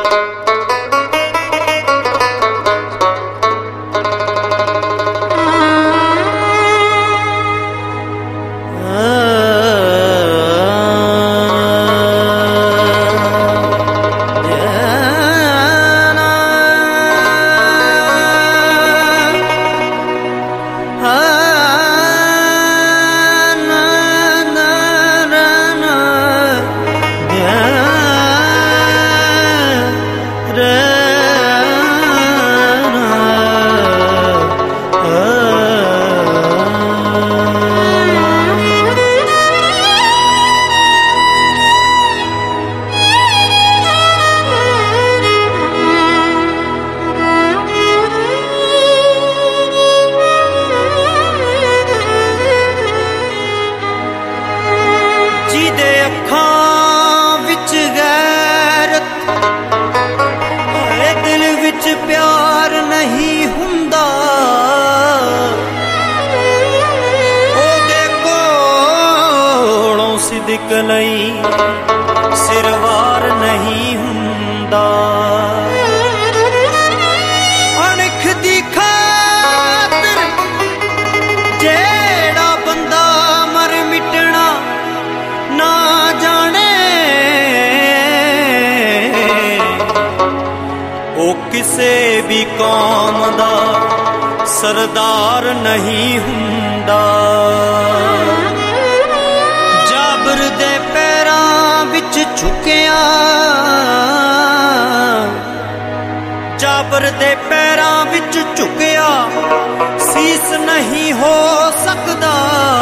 प्यार नहीं हुंदा ओदे कोलों सिदक लई सिरवार नहीं हुंदा अणख दी खातर जेड़ा बंदा मर मिटना ना जाने ओ किसे भी कौम दा सरदार नहीं हुंदा जाबर दे पैरां विच झुकिया जाबर दे पैरां विच झुकिया सीस नहीं हो सकदा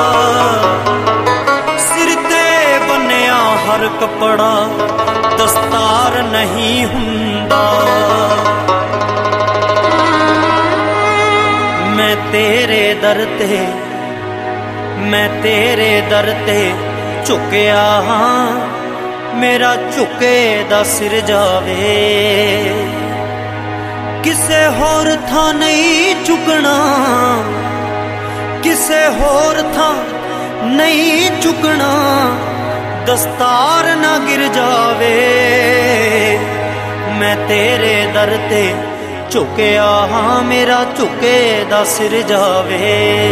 सिर ते बन्निया हर कपड़ा दस्तार नहीं हुंदा मैं तेरे दर ते झुकिया हाँ मेरा झुके दा सिर जावे किसे होर था नहीं झुकना किसे होर था नहीं झुकना दस्तार ना गिर जावे मैं तेरे दर ते झुकिया हाँ मेरा झुके दा सिर जावे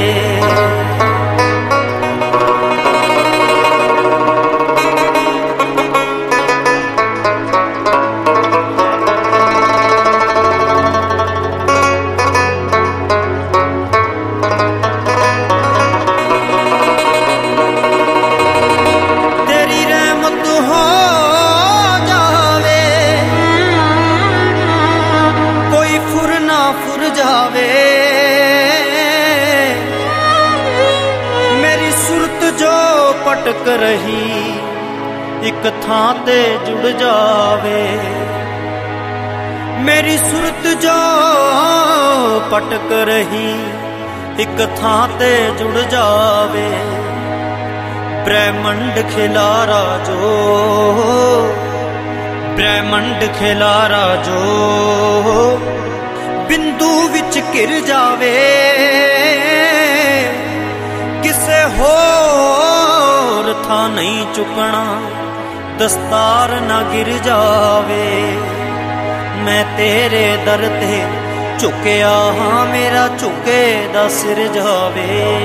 मेरी सुरत जो पटक रही एक थां ते जुड़ जावे मेरी सुरत जो पटक रही एक थां ते जुड़ जावे ब्रह्मंड खिलारा जो बिंदु विच गिर जावे किसे होर था नहीं चुकना दस्तार ना गिर जावे मैं तेरे दर ते झुकिया हाँ मेरा झुके दा सिर जावे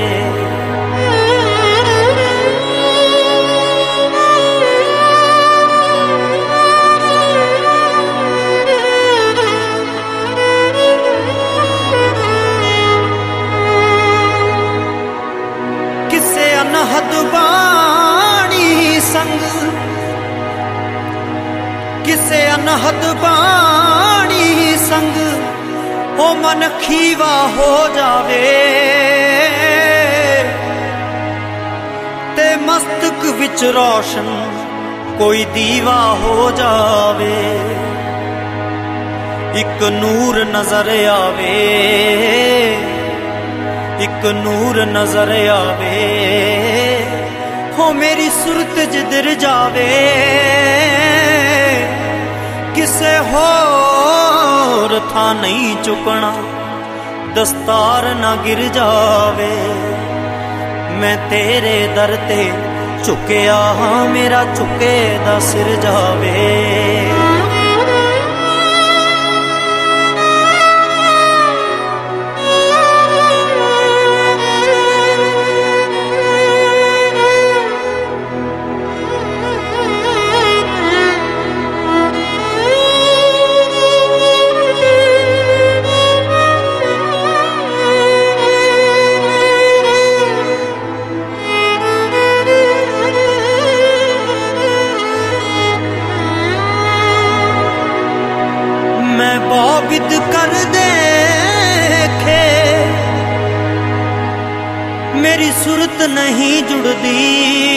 अनहद बाणी संग किसे अनहद बाणी संग ओ मन खीवा हो जावे ते मस्तक विच रोशन कोई दीवा हो जावे एक नूर नजर आवे एक नूर नजर आवे हो मेरी सुरत जिधर जावे किसे होर था नहीं चुकना दस्तार ना गिर जावे मैं तेरे दर ते झुकिया हाँ मेरा झुके दा सिर जावे ਵਿਦ ਕਰ ਦੇਖੇ ਮੇਰੀ ਸੁਰਤ ਨਹੀਂ ਜੁੜਦੀ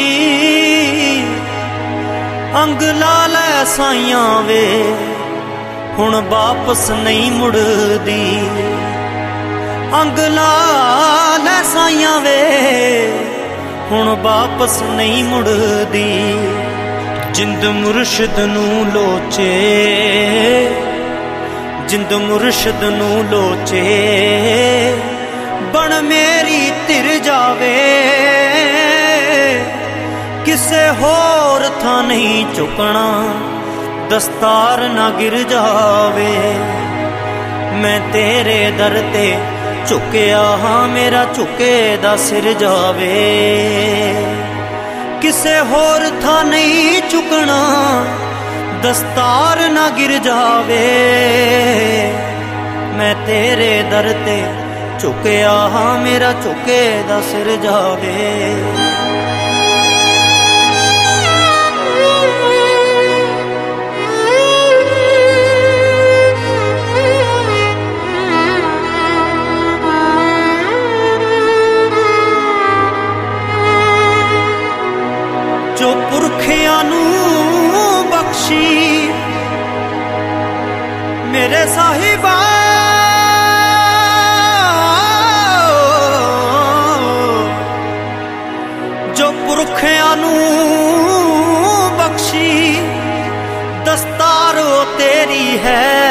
ਅੰਗ ਲਾ ਲੈ ਸਾਈਆਂ ਵੇ ਹੁਣ ਵਾਪਸ ਨਹੀਂ ਮੁੜਦੀ ਅੰਗ ਲਾ ਲੈ ਸਾਈਆਂ ਵੇ ਹੁਣ ਵਾਪਸ ਨਹੀਂ ਮੁੜਦੀ ਜਿੰਦ ਮੁਰਸ਼ਿਦ ਨੂੰ ਲੋਚੇ ਜਿੰਦ ਮੁਰਸ਼ਿਦ ਨੂੰ ਲੋਚੇ ਬਣ ਮੇਰੀ ਧਿਰ ਜਾਵੇ ਕਿਸੇ ਹੋਰ ਥਾਂ ਨਹੀਂ ਝੁਕਣਾ ਦਸਤਾਰ ਨਾ ਗਿਰ ਜਾਵੇ ਮੈਂ ਤੇਰੇ ਦਰ ਤੇ ਝੁਕਿਆ ਹਾਂ ਮੇਰਾ ਝੁਕੇ ਦਾ ਸਿਰ ਜਾਵੇ ਕਿਸੇ ਹੋਰ ਥਾਂ ਨਹੀਂ ਝੁਕਣਾ ਦਸਤਾਰ ਨਾ ਗਿਰ ਜਾਵੇ ਮੈਂ ਤੇਰੇ ਦਰ ਤੇ ਝੁਕਿਆ ਹਾਂ ਮੇਰਾ ਝੁਕੇ ਦਾ ਸਿਰ ਜਾਵੇ ਜੋ ਪੁਰਖਿਆਂ ਨੂੰ ਬਖਸ਼ੀ ਮੇਰੇ ਸਾਹਿਬਾ ਜੋ ਪੁਰਖਿਆਂ ਨੂੰ ਬਖਸ਼ੀ ਦਸਤਾਰ ਤੇਰੀ ਹੈ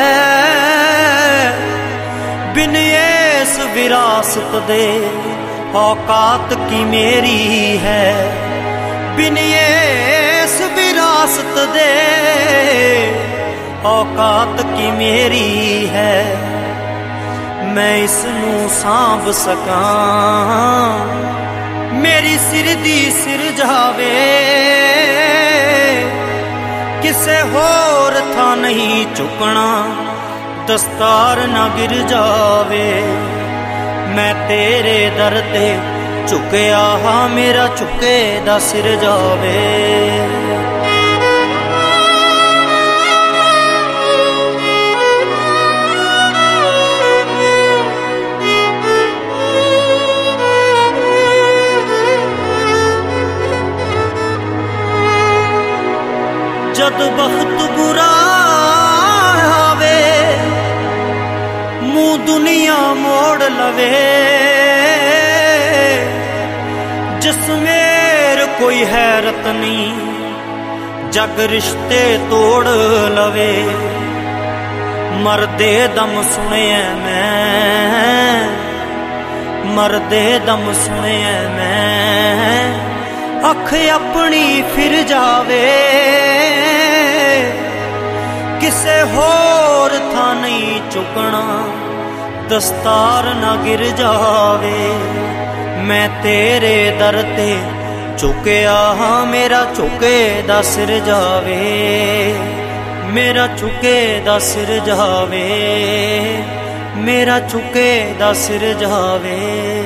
ਬਿਨ ਇਸ ਵਿਰਾਸਤ ਦੇ ਔਕਾਤ ਕੀ ਮੇਰੀ ਹੈ ਬਿਨ ਇਸ ਵਿਰਾਸਤ ਦੇ ਔਕਾਤ ਕੀ ਮੇਰੀ ਹੈ ਮੈਂ ਇਸ ਨੂੰ ਸਾਂਭ ਸਕਾਂ ਮੇਰੀ ਸਿਰ ਦੀ ਸਿਰ ਜਾਵੇ ਕਿਸੇ ਹੋਰ ਥਾਂ ਨਹੀਂ ਝੁਕਣਾ ਦਸਤਾਰ ਨਾ ਗਿਰ ਜਾਵੇ ਮੈਂ ਤੇਰੇ ਦਰ ਤੇ ਝੁਕਿਆ ਹਾਂ ਮੇਰਾ ਝੁਕੇ ਦਾ ਸਿਰ ਜਾਵੇ ਜਦ ਬਹੁਤ ਬੁਰਾ ਆਵੇ ਮੂੰਹ ਦੁਨੀਆ ਮੋੜ ਲਵੇ ਜਿਸ ਮੇਰ ਕੋਈ ਹੈਰਤ ਨਹੀਂ ਜਗ ਰਿਸ਼ਤੇ ਤੋੜ ਲਵੇ ਮਰਦੇ ਦਮ ਸੁਣਿਆ ਮੈਂ ਮਰਦੇ ਦਮ ਸੁਣਿਆ ਮੈਂ ਅੱਖ ਆਪਣੀ ਫਿਰ ਜਾਵੇ ਕਿਸੇ ਹੋਰ ਥਾਂ ਨਹੀਂ ਝੁਕਣਾ ਦਸਤਾਰ ਨਾ ਗਿਰ ਜਾਵੇ ਮੈਂ ਤੇਰੇ ਦਰ ਤੇ ਝੁਕਿਆ ਹਾਂ ਮੇਰਾ ਝੁਕੇ ਦਾ ਸਿਰ ਜਾਵੇ ਮੇਰਾ ਝੁਕੇ ਦਾ ਸਿਰ ਜਾਵੇ ਮੇਰਾ ਝੁਕੇ ਦਾ ਸਿਰ ਜਾਵੇ